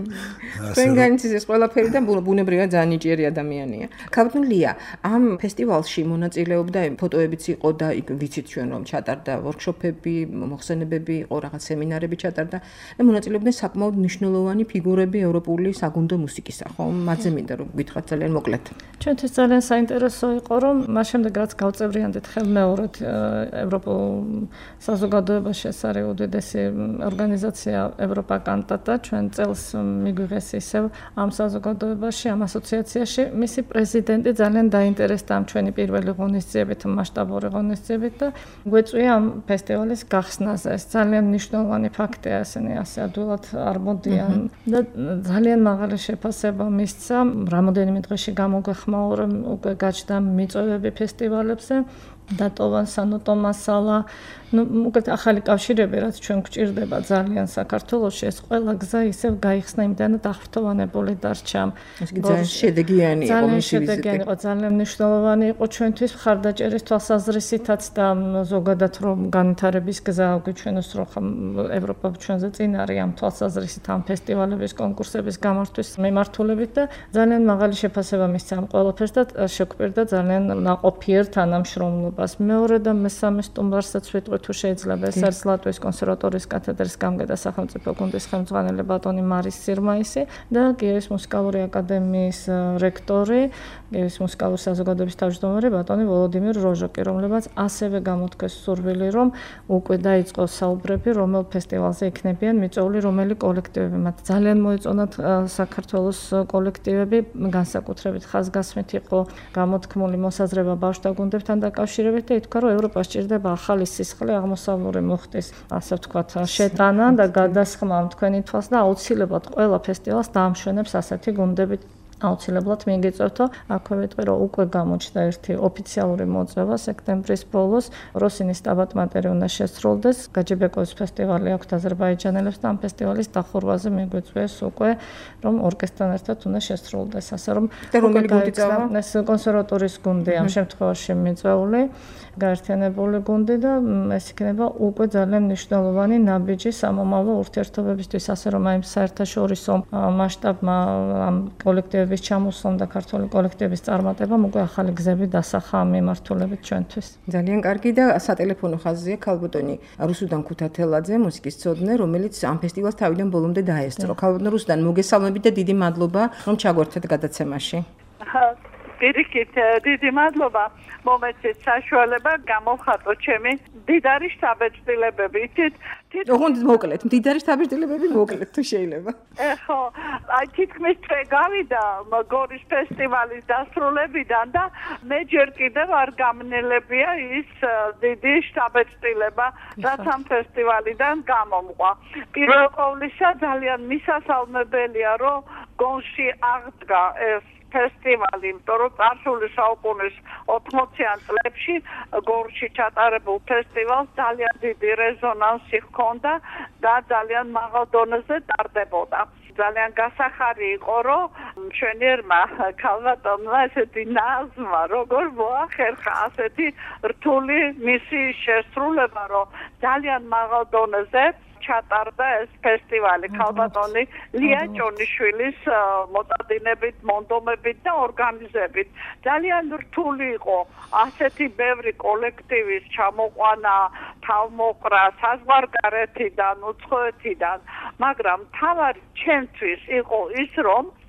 [SPEAKER 2] თქვენ გაიცით ეს ყველაფერი და ბუნებრივად ძალიან ნიჭიერი ადამიანია. ქალბატონ ლია, ამ ფესტივალში მონაწილეობდა, ფოტოებიც იყო და იქ ვიცით ჩვენ რომ ჩატარდა ვორქშოპები, მოხსენებები იყო, რაღაც სემინარები ჩატარდა და მონაწილეობდნენ საკმაოდ მნიშვნელოვანი ფიგურები ევროპული საგუნდო მუსიკისა, ხო? მათზე მინდა რომ გითხრათ ძალიან მოკლედ.
[SPEAKER 3] ჩვენთვის ძალიან საინტერესო იყო რომ მას შემდეგ რაც გავწევრიანდით ხელმეორედ ევროპულ საზოგადოებაში ეს არის უდიდესი ორგანიზაცია ევროპა კანტატა ჩვენ წელს მიგვიღეს ისევ ამ საზოგადოებაში ამ ასოციაციაში მისი პრეზიდენტი ძალიან დაინტერესდა ამ ჩვენი პირველი ღონისძიებით მასშტაბური ღონისძიებით და გვეწვია ამ ფესტივალის გახსნაზე. ეს ძალიან მნიშვნელოვანი ფაქტია, ესენი ასე ადვილად არ მოდიან და ძალიან მაღალი შეფასება მისცა. რამოდენიმე დღეში გამოგვეხმაურა უკვე გაჩნდა მიწვევები ფესტივალებზე დატოვა სანოტო მასალა, უკეთ ახალი კავშირები, რაც ჩვენ გვჭირდება ძალიან საქართველოში, ეს ყველა გზა ისევ გაიხსნა იმდანაც აღფრთოვანებული დარჩა.
[SPEAKER 2] ეს ძალიან შედეგიანი იყო მისი ვიზიტი.
[SPEAKER 3] ძალიან მნიშვნელოვანი იყო ჩვენთვის მხარდაჭერის თვალსაზრისითაც და ზოგადად რომ განვითარების გზა გვიჩვენოს რომ ევროპა ჩვენზე წინ არის ამ თვალსაზრისით ამ ფესტივალების კონკურსების გამართვის მიმართულებით და ძალიან მაღალი შეფასება მისცა ამ ყველაფერს და შეგვპირდა ძალიან ნაყოფიერ თანამშრომლობას. მეორე და მესამე სტუმარსაც ვიტყვი თუ შეიძლება ეს არის ლატვიის კონსერვატორიის კათედრის გამგედა სახელმწიფო გუნდის ხელმძღვანელი ბატონი მარის სირმაისი და კიევის მუსიკალური აკადემიის რექტორი, კიევის მუსიკალური საზოგადოების თავმჯდომარე ბატონი ვოლოდიმირ როჟოკი, რომლებაც ასევე გამოთქვეს სურვილი, რომ უკვე დაიწყოს საუბრები, რომელ ფესტივალზე იქნებიან მიწვეული რომელი კოლექტივები. მათ ძალიან მოეწონათ საქართველოს კოლექტივები, განსაკუთრებით ხაზგასმით იყო გამოთქმული მოსაზრება ბავშვთა გუნდებთან დაკავშირებით და ითქვა, რომ ევროპას ჭირდება ახალი სისხლი აღმოსავლური მუხტის, ასე ვთქვათ, შეტანა და გადასხმა ამ თქვენი თვალს და აუცილებლად ყველა ფესტივალს დაამშვენებს ასეთი გუნდებით. აუცილებლად მიგიწევთო, აქვე ვიტყვი, რომ უკვე გამოჩნდა ერთი ოფიციალური მოწვევა სექტემბრის ბოლოს, როსინის სტაბატ-მატერი უნდა შესრულდეს, გაჯიბეკოვის ფესტივალი აქვთ აზერბაიჯანელებს და ამ ფესტივალის დახურვაზე მიგვიწვიეს უკვე, რომ ორკესტრთან ერთად უნდა შესრულდეს, ასე რომ
[SPEAKER 2] რომელი გუნდი წავა?
[SPEAKER 3] ეს კონსერვატორიის გუნდი ამ შემთხვევაში მიწვეული, გაერთიანებული გუნდი და ეს იქნება უკვე ძალიან მნიშვნელოვანი ნაბიჯი სამომავლო ურთიერთობებისთვის, ასე რომ აი საერთაშორისო მასშტაბმა ამ კოლექტივების ჩამოსვლამ და ქართული კოლექტივების წარმატებამ უკვე ახალი გზები დასახა ამ მიმართულებით ჩვენთვის.
[SPEAKER 2] ძალიან კარგი და სატელეფონო ხაზია ქალბატონი რუსუდან ქუთათელაძე, მუსიკისმცოდნე, რომელიც ამ ფესტივალს თავიდან ბოლომდე დაესწრო. ქალბატონ რუსუდან, მოგესალმებით და დიდი მადლობა, რომ ჩაგვერთვეთ გადაცემაში.
[SPEAKER 7] პირიქით, დიდი მადლობა. მომეცეთ საშუალება გამოვხატო ჩემი მდიდარი შთაბეჭდილებები.
[SPEAKER 2] ოღონდ მოკლედ, მდიდარი შთაბეჭდილებები მოკლედ თუ შეიძლება.
[SPEAKER 7] ხო, აი თითქმის თვე გავიდა გორის ფესტივალის დასრულებიდან და მე ჯერ კიდევ არ გამნელებია ის დიდი შთაბეჭდილება, რაც ამ ფესტივალიდან გამომყვა. პირველ ყოვლისა ძალიან მისასალმებელია, რომ გონში აღდგა ეს ფესტივალი, იმიტომ რომ წარსული საუკუნის 80-იან წლებში გორში ჩატარებულ ფესტივალს ძალიან დიდი რეზონანსი ჰქონდა და ძალიან მაღალ დონეზე ტარდებოდა. ძალიან გასახარი იყო, რომ მშვენიერმა ქალბატონმა ესეთი ნაზმა, როგორ მოახერხა ასეთი რთული მისი შესრულება, რომ ძალიან მაღალ დონეზე ჩატარდა ეს ფესტივალი ქალბატონი ლია ჭონიშვილის მოწადინებით, მონდომებით და ორგანიზებით. ძალიან რთული იყო ასეთი ბევრი კოლექტივის ჩამოყვანა, თავმოყრა საზღვარგარეთიდან, უცხოეთიდან, მაგრამ თავარი ჩემთვის იყო ის, რომ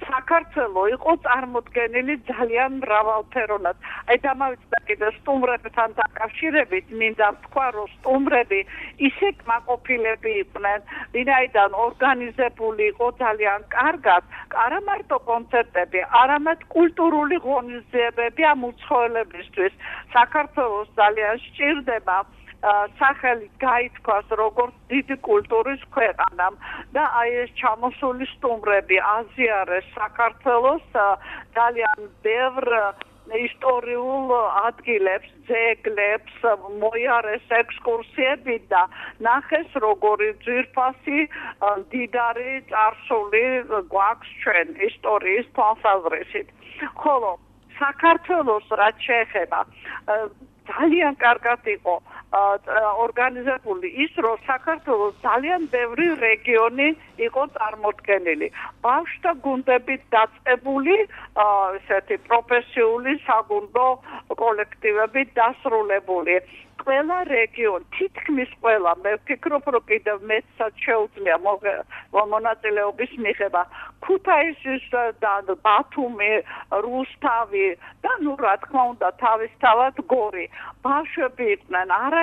[SPEAKER 7] საქართველო იყო წარმოდგენილი ძალიან მრავალფეროვნად. აი დამავიწყდა კიდე სტუმრებთან დაკავშირებით, მინდა ვთქვა, რომ სტუმრები ისე კმაყოფილები იყვნენ, ვინაიდან ორგანიზებული იყო ძალიან კარგად, არა მარტო კონცერტები, არამედ კულტურული ღონისძიებები ამ უცხოელებისთვის. საქართველოს ძალიან სჭირდება სახელი გაითქვას როგორც დიდი კულტურის ქვეყანამ და აი ეს ჩამოსული სტუმრები აზიარეს საქართველოს ძალიან ბევრ ისტორიულ ადგილებს, ძეგლებს, მოიარეს ექსკურსიები და ნახეს როგორი ძვირფასი მდიდარი წარსული გვაქვს ჩვენ ისტორიის თვალსაზრისით. ხოლო საქართველოს რაც შეეხება ძალიან კარგად იყო ორგანიზებული ის, რომ საქართველოს ძალიან ბევრი რეგიონი იყო წარმოდგენილი. ბავშვთა გუნდებით დაწყებული ესეთი პროფესიული საგუნდო კოლექტივებით დასრულებული. ყველა რეგიონი, თითქმის ყველა, მე ვფიქრობ, რომ კიდევ მეცაც შეუძლია მონაწილეობის მიღება. ქუთაისის და ბათუმი, რუსთავი და ნუ რა თქმა უნდა თავისთავად გორი. ბავშვები იყვნენ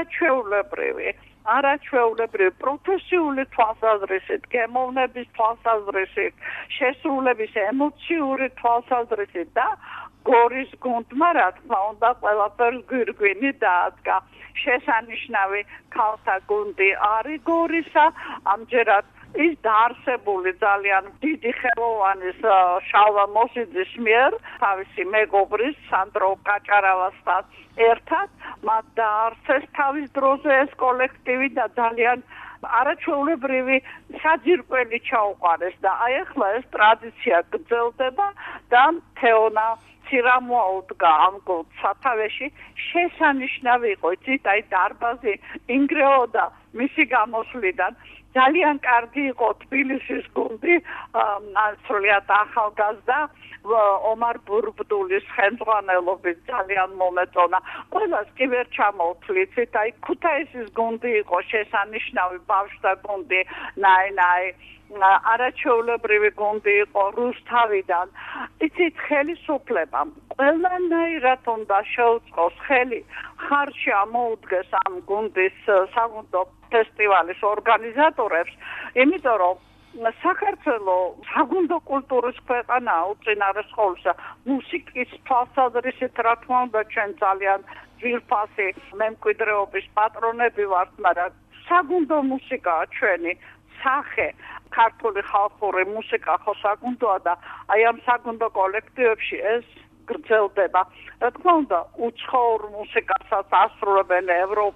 [SPEAKER 7] არაჩვეულებრივი პროფესიული თვალსაზრისით, გემოვნების თვალსაზრისით, შესრულების ემოციური თვალსაზრისით და გორის გუნდმა რა თქმა უნდა ყველაფერს გვირგვინი დაადგა. შესანიშნავი ქალთა გუნდი არის გორისა, ამჯერად ის დაარსებული ძალიან დიდი ხელოვანის შალვა მოსიძის მიერ, თავისი მეგობრის სანდრო კაჭარავასთან ერთად, მათ დაარსეს თავის დროზე ეს კოლექტივი და ძალიან არაჩვეულებრივი საძირკველი ჩაუყარეს და აი ახლა ეს ტრადიცია გრძელდება და თეონა ცირამოაუდგა ამ გუნდს სათავეში. შესანიშნავი იყო, იცით, აი დარბაზი ინგრეოდა მისი გამოსვლიდან. ძალიან კარგი იყო თბილისის გუნდი, სრულიად ახალგაზრდა ომარ ბურბდულის ხელმძღვანელობით ძალიან მომეწონა. ყველას კი ვერ ჩამოვთვლით, აი ქუთაისის გუნდი იყო შესანიშნავი ბავშვთა გუნდი, ნაი არაჩვეულებრივი გუნდი იყო რუსთავიდან. იცით, ხელისუფლებამ ყველანაირად უნდა შეუწყოს ხელი, ხარში ამოუდგეს ამ გუნდის საგუნდო ფესტივალის ორგანიზატორებს, იმიტომ რომ საქართველო საგუნდო კულტურის ქვეყანაა უწინარესყოლისა. მუსიკის თვალსაზრისით რა თქმა უნდა ჩვენ ძალიან ძვირფასი მემკვიდრეობის პატრონები ვართ, მაგრამ საგუნდო მუსიკაა ჩვენი სახე. ქართული ხალხური მუსიკა ხო საგუნდოა და აი ამ საგუნდო კოლექტივებში ეს გრძელდება. რა თქმა უნდა, უცხოურ მუსიკასაც ასრულებენ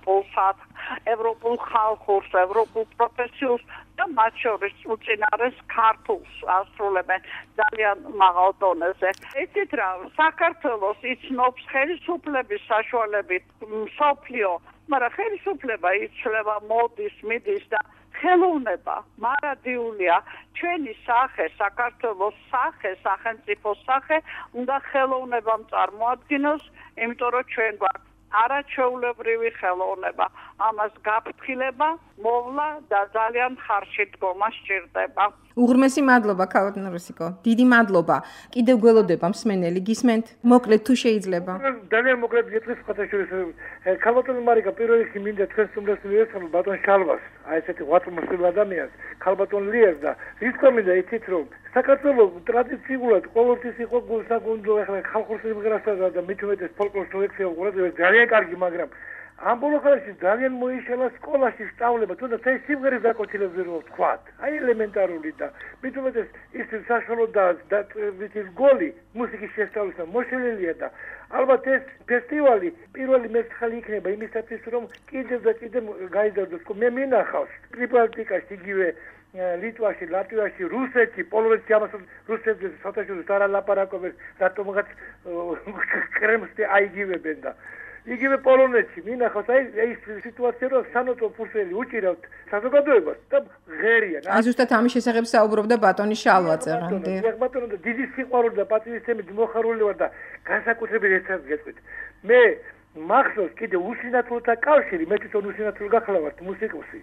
[SPEAKER 7] ევროპულ ხალხურს, ევროპულ პროფესიულს და მათ შორის უწინარეს ქართულს ასრულებენ ძალიან მაღალ დონეზე. იცით რა, საქართველოს იცნობს ხელისუფლების საშუალებით მსოფლიო, მაგრამ ხელისუფლება იცვლება, მოდის, მიდის და ხელოვნება მარადიულია. ჩვენი სახე, საქართველოს სახე, სახელმწიფოს სახე უნდა ხელოვნებამ წარმოადგინოს, იმიტომ რომ ჩვენ გვაქვს არაჩვეულებრივი ხელოვნება. ამას გაფრთხილება მოვლა და ძალიან ხარში დგომა სჭირდება.
[SPEAKER 2] უღრმესი მადლობა, ქალბატონ რუსიკო. დიდი მადლობა. კიდევ გველოდება მსმენელი, გისმენთ? მოკლედ თუ შეიძლება.
[SPEAKER 8] ძალიან მოკლედ გეტყვის ფოტოშურის. ქალბატონ მარიკა პირველ რიგში მინდა თქვენ სტუმრებს მივესალმო ბატონ შალვას, აი ესეთი ვატმოსილ ადამიანს, ქალბატონ ლიას და ის კომიდა იცით რომ საქართველოს ტრადიციულად ყოველთვის იყო გულსაგუნდო, ახლა ხალხურ სიმღერასა და მით უმეტეს ფოლკლორის კოლექციულ ყურადღებას ძალიან კარგი, მაგრამ ამ ბოლო ხანში ძალიან მოიშალა სკოლაში სწავლება, თუნდაც ეს სიმღერის დაკოჩილებზე რომ ვთქვათ. აი ელემენტარული და მით უმეტეს ის საშუალო და ის გოლი მუსიკის შესწავლისა მოშლილია და ალბათ ეს ფესტივალი პირველი მერცხალი იქნება იმისათვის რომ კიდევ და კიდევ გაიზარდოს. მე მინახავს პრიბალტიკაში იგივე ლიტვაში, ლატვიაში, რუსეთში, პოლონეთში ამას რუსეთზე საერთოდ არ ალაპარაკობენ, რატომღაც კრემლში აიგივებენ და იგივე პოლონეთში მინახავს აი ეს სიტუაცია რომ სანოტო ფურსელი უჭირავთ საზოგადოებას და ღერიან.
[SPEAKER 2] აი ზუსტად ამის შესახებ საუბრობდა ბატონი შალვაძე ღანდი.
[SPEAKER 8] ბატონო და დიდი სიყვარული და პატრიოტიზმით მოხარული ვარ და განსაკუთრებით ერთად გეტყვით. მე მახსოვს კიდე უსინათლოთა კავშირი, მე თვითონ უსინათლო გახლავართ მუსიკოსი.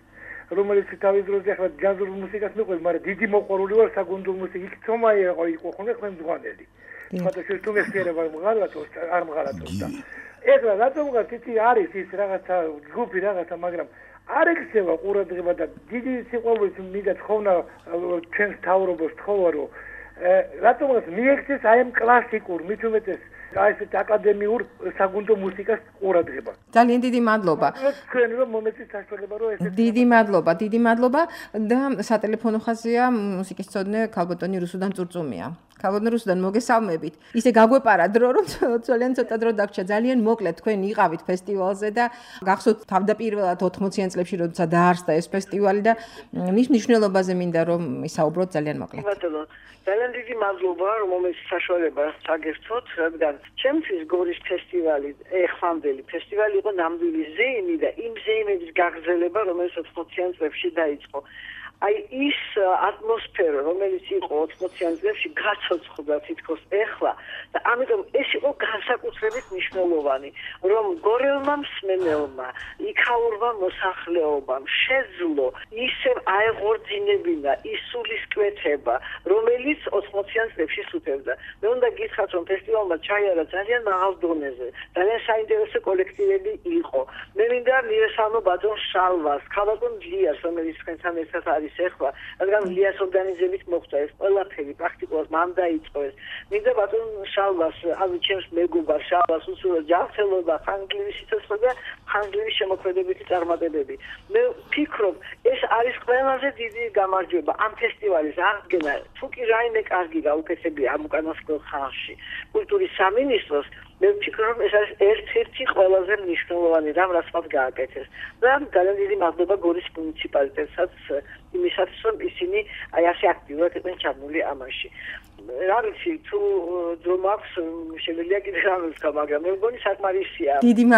[SPEAKER 8] რომელიც თავის დროზე ახლა ჯაზურ მუსიკას მიყვება, მაგრამ დიდი მოყვარული ვარ საგუნდო მუსიკის. იქ თომაი იყო ხოლმე ხელმძღვანელი. ფოტოშოუ თუ მეხიერება მღალატო არ მღალატო და ეხლა რატომღაც იცი არის ის რაღაცა ჯგუფი რაღაცა მაგრამ არ ექცევა ყურადღება და დიდი სიყვარულით მინდა თხოვნა ჩვენს თავრობას თხოვა რომ რატომღაც მიექცეს აი ამ კლასიკურ მით უმეტეს აი ეს აკადემიურ საგუნდო მუსიკას ყურადღება.
[SPEAKER 2] ძალიან დიდი მადლობა.
[SPEAKER 8] თქვენ რომ მომეწით საშუალება რომ ეს
[SPEAKER 2] დიდი მადლობა და სატელეფონო ხაზია მუსიკის მცოდნე ქალბატონი რუსუდან წურწუმია. ქალბატონი რუსუდან მოგესალმებით. ისე გაგვეპარა დრო რომ ძალიან ცოტა დრო დაგჭა. ძალიან მოკლედ თქვენ იყავით ფესტივალზე და გახსოვთ თავდაპირველად 80-იან წლებში როცა დაარსდა ეს ფესტივალი და მის მნიშვნელობაზე მინდა რომ ისაუბროთ ძალიან მოკლედ.
[SPEAKER 9] ძალიან დიდი მადლობა რომ მომეც საშუალება საგერთოთ, რადგან ჩემთვის გორის ფესტივალი, ეხლამდელი ფესტივალი იყო ნამდვილი ზეიმი და იმ ზეიმების გაგრძელება, რომელიც 80-იან წლებში დაიწყო. აი ის ატმოსფერო, რომელიც იყო 80-იან წლებში, გაცოცხლდა თითქოს ეხლა და ამიტომ ეს იყო განსაკუთრებით მნიშვნელოვანი, რომ გორელმა მსმენელმა, იქაურმა მოსახლეობამ შეძლო ისევ აეღორძინებინა ის სულისკვეთება, რომელიც 80-იან წლებში სუფევდა. მე უნდა გითხრათ, რომ ფესტივალმა ჩაიარა ძალიან მაღალ დონეზე, ძალიან საინტერესო კოლექტივები იყო. მე მინდა მივესალმო ბატონ შალვას, ქალბატონ ლიას, რომელიც თქვენთან ერთად არის ეხლა, რადგან ლიას ორგანიზებით მოხდა ეს ყველაფერი, პრაქტიკულად მან დაიწყო ეს. მინდა ბატონ შალვას, ანუ ჩემს მეგობარ შალვას უსურვო ჯანმრთელობა, ხანგრძლივი სიცოცხლე და ხანგრძლივი შემოქმედებითი წარმატებები. მე ვფიქრობ, ეს არის ყველაზე დიდი გამარჯვება ამ ფესტივალის აღდგენა. თუ კი რაიმე კარგი გაუკეთებია ამ უკანასკნელ ხანში კულტურის სამინისტროს, მე ვფიქრობ, ეს არის ერთ-ერთი ყველაზე მნიშვნელოვანი რამ, რაც მათ გააკეთეს. და ძალიან დიდი მადლობა გორის მუნიციპალიტეტსაც იმისათვის, რომ ისინი აი ასე აქტიურად იყვნენ ჩაბმული ამაში. რა ვიცი, თუ დრო მაქვს, შემიძლია კიდე რამე ვთქვა, მაგრამ მე მგონი საკმარისია.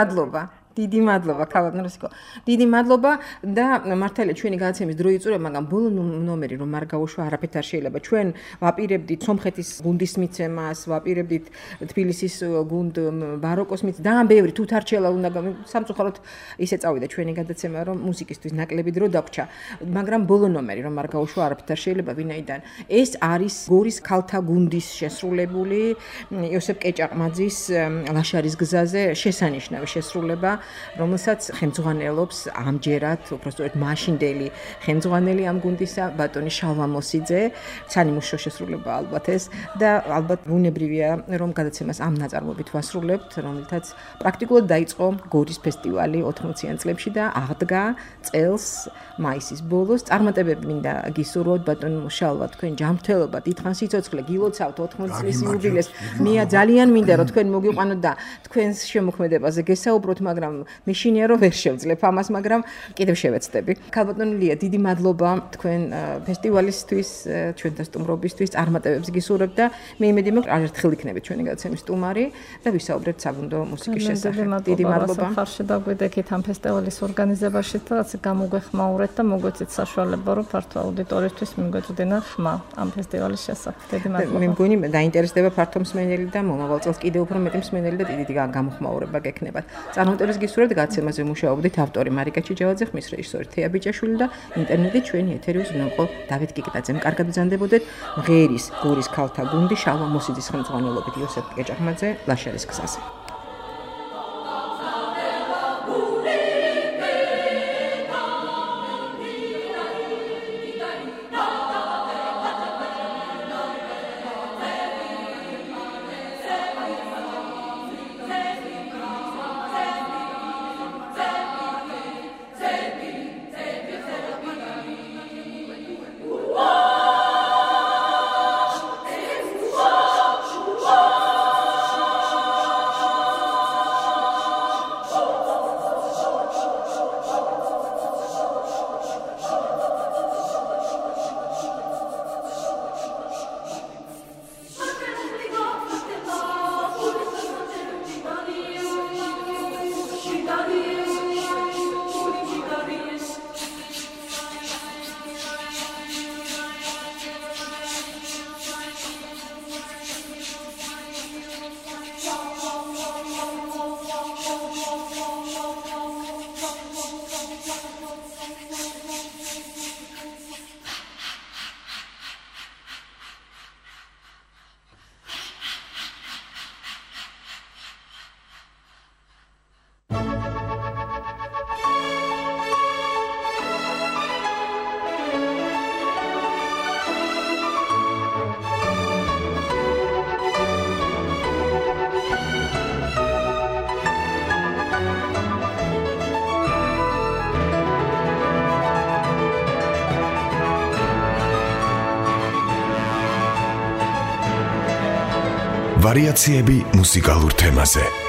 [SPEAKER 2] დიდი მადლობა, ქალბატონ რუსიკო. დიდი მადლობა და მართალია ჩვენი გადაცემის დრო იწურება, მაგრამ ბოლო ნომერი რომ არ გავუშვა, არაფერთ არ შეიძლება. ჩვენ ვაპირებდით სომხეთის გუნდის მიცემას, ვაპირებდით თბილისის გუნდ ბაროკოს მიცემას. და ბევრი თუთარჩელა უნდა სამწუხაროდ ისე წავიდა ჩვენი გადაცემა, რომ მუსიკისთვის ნაკლები დრო დაგვრჩა. მაგრამ ბოლო ნომერი რომ არ გავუშვა, არაფერთ არ შეიძლება, ვინაიდან ეს არის გორის ქალთა გუნდის შესრულებული იოსებ კეჭაყმაძის ლაშარის გზაზე შესანიშნავი შესრულება, რომელსაც ხელმძღვანელობს ამჯერად, უბრალოდ მაშინდელი ხელმძღვანელი ამ გუნდისა, ბატონი შალვა მოსიძე, სანიმუშო შესრულება ალბათ ეს და ალბათ ბუნებრივია, რომ გადაცემას ამ ნაწარმოებით ვასრულებთ, რომელთაც პრაქტიკულად დაიწყო გორის ფესტივალი 80-იან წლებში და აღდგა წელს მაისის ბოლოს. წარმატებები მინდა გისურვოთ, ბატონ შალვა, თქვენ ჯანმრთელობა, დიდხან სიცოცხლე, გილოცავთ 80 წლის იუბილეს. მე ძალიან მინდა რომ თქვენ მოგიყვანოთ და თქვენს შემოქმედებაზე გესაუბროთ, მაგრამ მე შინია რომ ვერ შევძლებ ამას, მაგრამ კიდევ შევეცდები. ქალბატონ ლია, დიდი მადლობა თქვენ ფესტივალისთვის, ჩვენთან სტუმრობისთვის, წარმატებებს გისურვებთ და მე იმედი მაქვს, არ ერთხელ იქნებით ჩვენი გადაცემის სტუმარი და ვისაუბრებთ საგუნდო მუსიკის შესახებ. დიდი მადლობა.
[SPEAKER 3] ხარში დაგვიდექით ამ ფესტივალის ორგანიზებაში და რაც გამოგვეხმაურეთ და მოგვეცით საშუალება, რომ ფართო აუდიტორიისთვის მიგვეწვდენა ხმა ამ ფესტივალის შესახებ. დიდი მადლობა.
[SPEAKER 2] მე მგონი დაინტერესდება ფართო მსმენელი და მომავალ წელს კიდევ უფრო მეტი მსმენელი და დიდი გამოხმაურება გექნებათ. წარმატებებს გისურვებთ. გადაცემაზე მუშაობდით ავტორი მარიკა ჩიჯავაძე, ხმის რეჟისორი თეა ბიჭაშვილი და ინტერნეტით ჩვენი ეთერი უზრუნველყო დავით კიკიტაძემ. კარგად ბრძანდებოდეთ. მღერის გორის ქალთა გუნდი შალვა მოსიძის ხელმძღვანელობით იოსებ კეჭაყმაძე ლაშარის გზაზე.
[SPEAKER 1] ვარიაციები მუსიკალურ თემაზე.